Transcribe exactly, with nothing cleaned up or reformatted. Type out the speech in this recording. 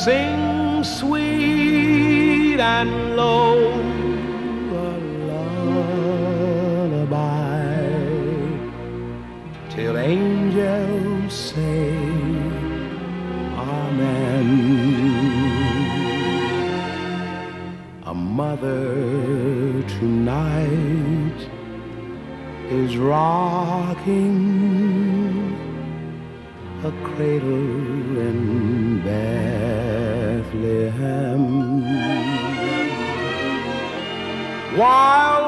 sing sweet and low a lullaby till angels say amen. A mother tonight is rocking a cradle in Bethlehem, while